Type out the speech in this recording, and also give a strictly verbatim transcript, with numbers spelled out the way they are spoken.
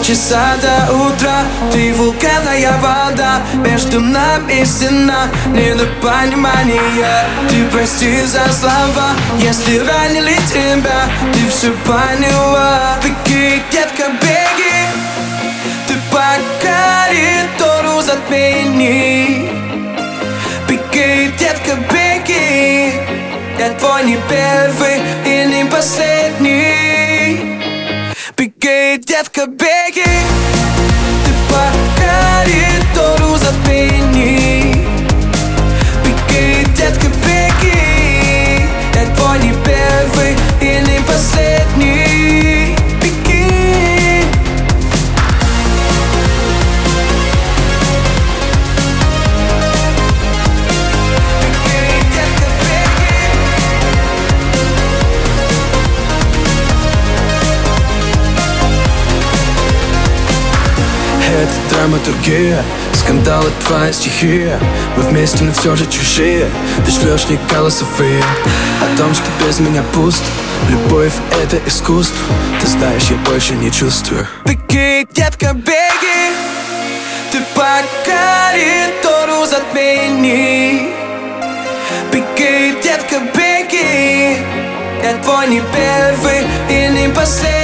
полчаса до утра. Ты вулканная вода, между нами стена недопонимания. Ты прости за слова, если ранили тебя. Ты все поняла. Беги, детка, беги. Ты по коридору затмени. Беги, детка, беги. Я твой не первый и не последний. Беги, детка, беги. Ты по коридору затмени. Беги, детка, беги. Я твой не первый и не последний. Беги. Это драматургия, скандалы твоя стихия. Мы вместе, но все же чужие. Ты шлешь мне голосовые о том, что без меня пусто. Любовь — это искусство. Ты знаешь, я больше не чувствую. Беги, детка, беги. Ты по коридору затмени. Беги, детка, беги. Я твой не первый и не последний.